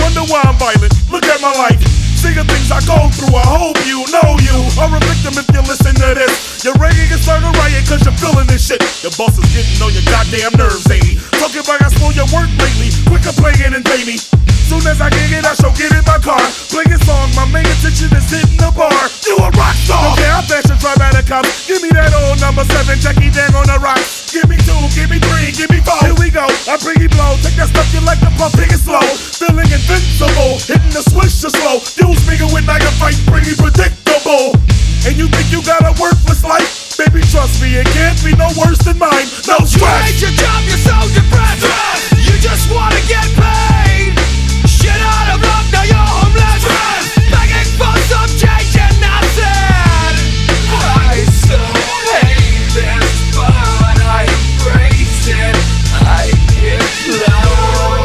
wonder why I'm violent. Look at my life. See the things I go through, I hope you know you are a victim if you listen to this. You're ready to start a riot cause you're feeling this shit. Your boss is getting on your goddamn nerves, eh? Talking about I spoil your work lately, quick to play it and pay me. Soon as I get it, I shall get in my car. Play a song, my main intention is hitting the bar. You a rock star! Okay, I fashion drive out of cops. Give me that old number 7, Jackie Dang on the rock. Give me 2, give me 3, give me 4. Here we go, I bring you blow. Take that stuff you like to pump, take it slow. Feeling invincible, hitting the switch to slow. You speaking with like a fight, pretty predictable. And you think you got a worthless life? Baby, trust me, it can't be no worse than mine. No stress. You hate your job, you're so depressed. You just wanna get paid. Shit out of luck, now you're homeless. Begging for some change and nothing. I so hate this, but I embrace it. I get low.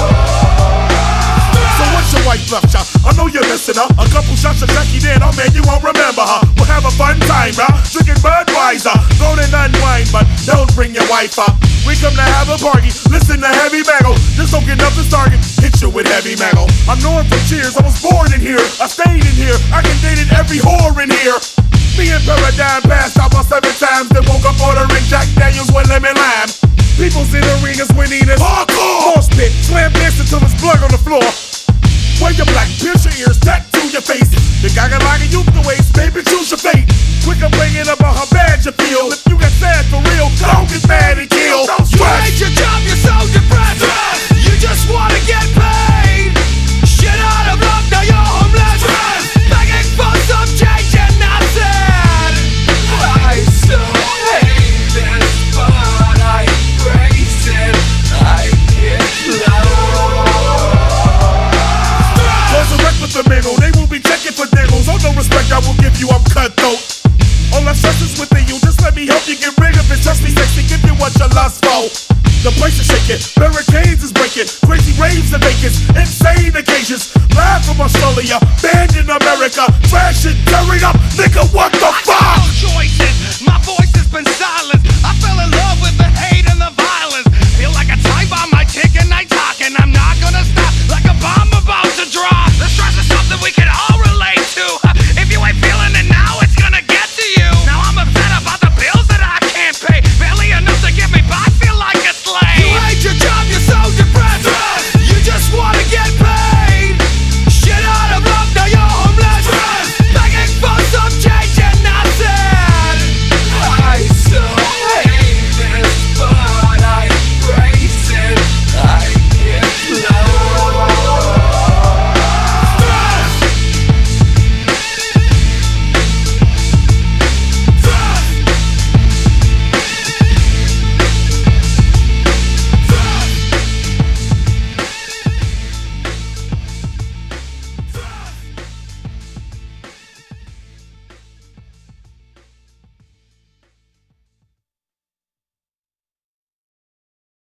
So what's your wife left ya? I know you're missing her. A couple shots of Jackie Dan, oh man, you won't remember her. We'll have a fun time, huh? Drinking Budweiser, going and unwind, but don't bring your wife up. We come to have a party, listen to Heavy Metal. Just don't get nothing started, hit you with Heavy Metal. I'm Norm from Cheers, I was born in here, I stayed in here, I can dated every whore in here. Me and Paradigm passed out about 7 times, then woke up ordering Jack Daniels with lemon lime. People's in arenas winning this hardcore mosh pit, slam dancing till there's blood on the floor. Wear your black, pierce your ears, tattoo your face. The guy got like a youth the waist, baby, choose your fate. Quick up bringing up on how bad you feel. If you got sad for real, don't get mad and kill. Don't You stress. hate your job, you're so depressed. You just wanna get paid. Shit out of luck, now you're homeless. Begging for some change and nothing. I so hate this, but I embrace it. I get low. Cause a wreck with the mingle, they will be checking for niggles. Oh, no respect I will give you, I'm cutthroat. All that stress is within you, just let me help you get rid of it. Touch me sexy, give you what you lust for. The place is shaking, barricades is breaking, crazy raves and vacants, insane occasions. Live from Australia, banned in America, trash it, tearing up, nigga, what the fuck? No choices, my voice has been silenced. I fell in love with the hate and the violence. Feel like a time bomb, I tick and I talk, and I'm not gonna stop like a bomb about to drop. The stress is something we can all relate to.